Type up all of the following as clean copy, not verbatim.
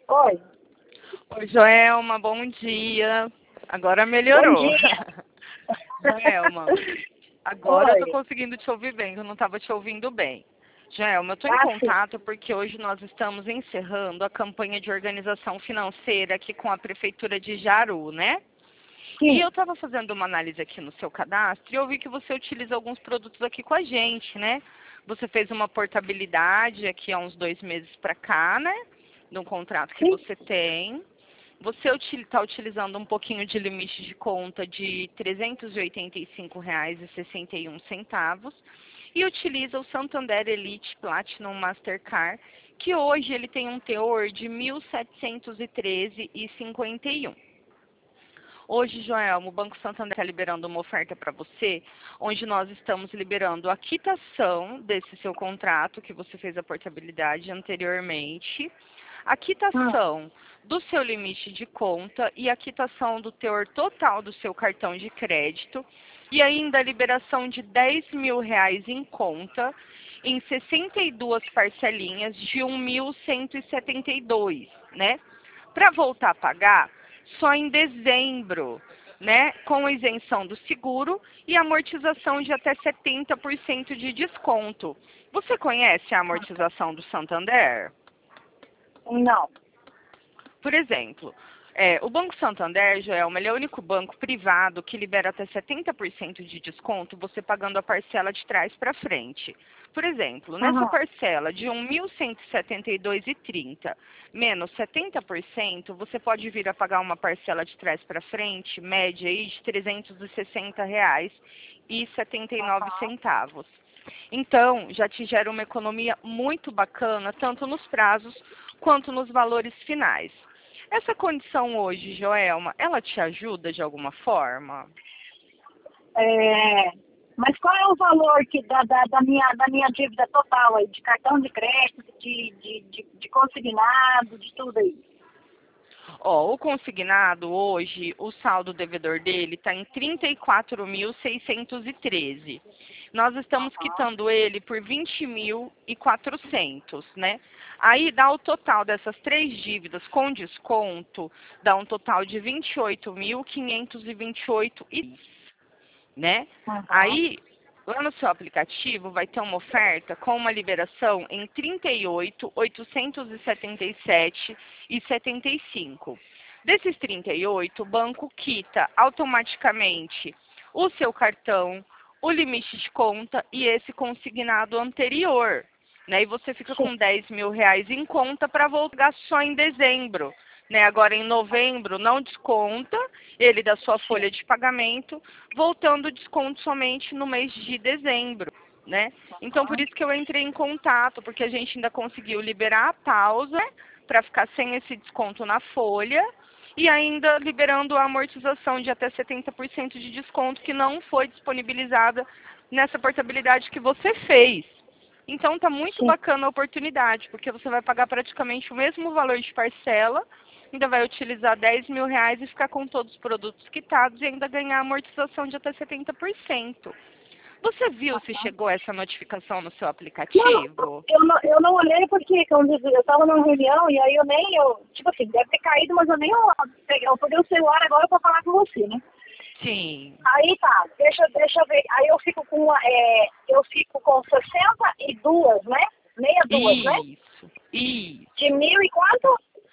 Oi, Oi, Joelma, bom dia. Agora bom melhorou. dia. Joelma, agora eu tô Oi. conseguindo te ouvir bem, eu não estava te ouvindo bem. Joelma, eu estou em Ah, sim. contato porque hoje nós estamos encerrando a campanha de organização financeira aqui com a Prefeitura de Jaru, né? E eu Sim, estava fazendo uma análise aqui no seu cadastro e eu vi que você utiliza alguns produtos aqui com a gente, né? Você fez uma portabilidade aqui há uns 2 meses para cá, né? De um contrato que sim. você tem. Você está utilizando um pouquinho de limite de conta de R$ 385,61 e utiliza o Santander Elite Platinum Mastercard, que hoje ele tem um teor de 1.713,51. Hoje, Joelmo, o Banco Santander está liberando uma oferta para você, onde nós estamos liberando a quitação desse seu contrato, que você fez a portabilidade anteriormente, a Ah, quitação do seu limite de conta e a quitação do teor total do seu cartão de crédito, e ainda a liberação de R$ 10.000 em conta, em 62 parcelinhas de 1.172, né? Para voltar a pagar, só em dezembro, né? Com isenção do seguro e amortização de até 70% de desconto. Você conhece a amortização do Santander? não. Por exemplo, o Banco Santander, Joelma, ele é o único banco privado que libera até 70% de desconto você pagando a parcela de trás para frente. Por exemplo, nessa Aham. parcela de 1.172,30 menos 70%, você pode vir a pagar uma parcela de trás para frente, média aí, de R$ 360,79. Então, já te gera uma economia muito bacana, tanto nos prazos quanto nos valores finais. Essa condição hoje, Joelma, ela te ajuda de alguma forma? É, mas qual é o valor da minha dívida total aí, de cartão de crédito, de consignado, de tudo aí? Ó, o consignado hoje, o saldo devedor dele está em 34.613. Nós estamos Aham. quitando ele por 20.400, né? Aí dá o total dessas três dívidas com desconto, dá um total de 28.528, né? Aham. Aí, lá no seu aplicativo vai ter uma oferta com uma liberação em 38.877,75. Desses 38, o banco quita automaticamente o seu cartão, o limite de conta e esse consignado anterior, né? E você fica Sim. com R$ 10.000 em conta para voltar só em dezembro. Né? Agora em novembro não desconta ele da sua Sim. folha de pagamento, voltando o desconto somente no mês de dezembro, né? Então, por Aham. isso que eu entrei em contato, porque a gente ainda conseguiu liberar a pausa para ficar sem esse desconto na folha e ainda liberando a amortização de até 70% de desconto que não foi disponibilizada nessa portabilidade que você fez. Então, tá muito Sim. bacana a oportunidade, porque você vai pagar praticamente o mesmo valor de parcela, ainda vai utilizar R$ 10.000 e ficar com todos os produtos quitados e ainda ganhar amortização de até 70%. Você viu se Aham. chegou essa notificação no seu Não, aplicativo? eu não olhei porque, como eu disse, eu estava numa reunião e aí tipo assim, deve ter caído, mas eu peguei o celular agora para falar com você, né? Sim. Aí tá, deixa eu ver. Aí eu fico com 62, né? 62, né? Isso. Isso. De mil e quanto?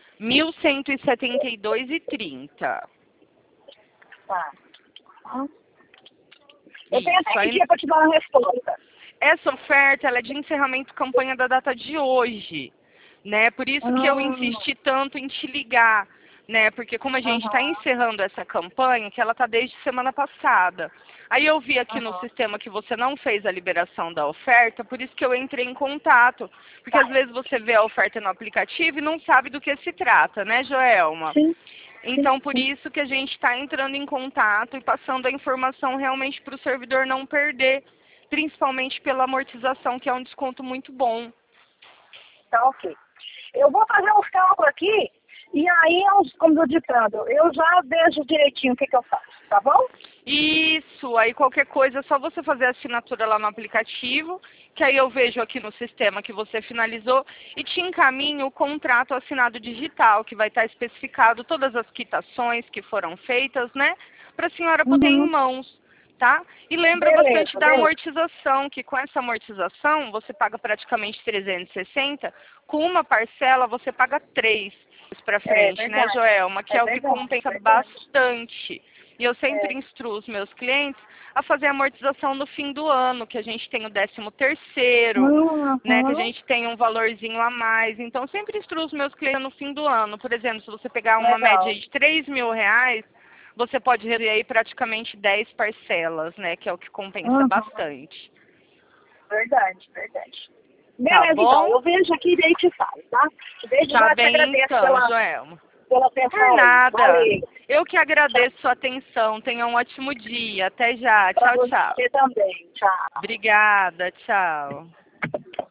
1.172,30. Tá. Hum. Eu tenho até Isso. que Aí, dia para te dar uma resposta. essa oferta ela é de encerramento campanha da data de hoje, né? Por isso que eu Hum, insisti tanto em te ligar, né? Porque como a gente está aham, encerrando essa campanha, que ela está desde semana passada. Aí eu vi aqui no aham. sistema que você não fez a liberação da oferta, por isso que eu entrei em contato. Porque Tá. às vezes você vê a oferta no aplicativo e não sabe do que se trata, né, Joelma? Sim, sim, Então, por sim. isso que a gente está entrando em contato e passando a informação realmente para o servidor não perder, principalmente pela amortização, que é um desconto muito bom. Tá ok. Eu vou fazer uns cálculos aqui e aí, como eu ditando, eu já vejo direitinho o que eu faço, tá bom? Isso, aí qualquer coisa é só você fazer a assinatura lá no aplicativo, que aí eu vejo aqui no sistema que você finalizou e te encaminho o contrato assinado digital, que vai estar especificado todas as quitações que foram feitas, né? Para a senhora poder ir em Uhum. mãos, tá? E lembra bastante Beleza, da beleza. amortização, que com essa amortização você paga praticamente 360, com uma parcela você paga 3 para É frente, né, verdade. Joelma? Que É é o que verdade, compensa verdade. bastante. E eu sempre É. instruo os meus clientes a fazer a amortização no fim do ano, que a gente tem o 13º, né, que a Uhum. gente tem um valorzinho a mais. Então, sempre instruo os meus clientes no fim do ano. Por exemplo, se você pegar uma média Legal. de R$ 3.000, você pode reduzir aí praticamente 10 parcelas, né, que é o que compensa Uhum. bastante. Verdade, verdade. Tá Beleza, então. bom? Eu vejo aqui e daí te falo, tá? Desde Tá já te bem agradeço então, Joelma. pela Por atenção aí. nada. Valeu. Eu que Tchau. agradeço sua atenção. Tenha um ótimo dia. Até já. Pra Tchau, tchau. você também. Tchau. Obrigada. Tchau.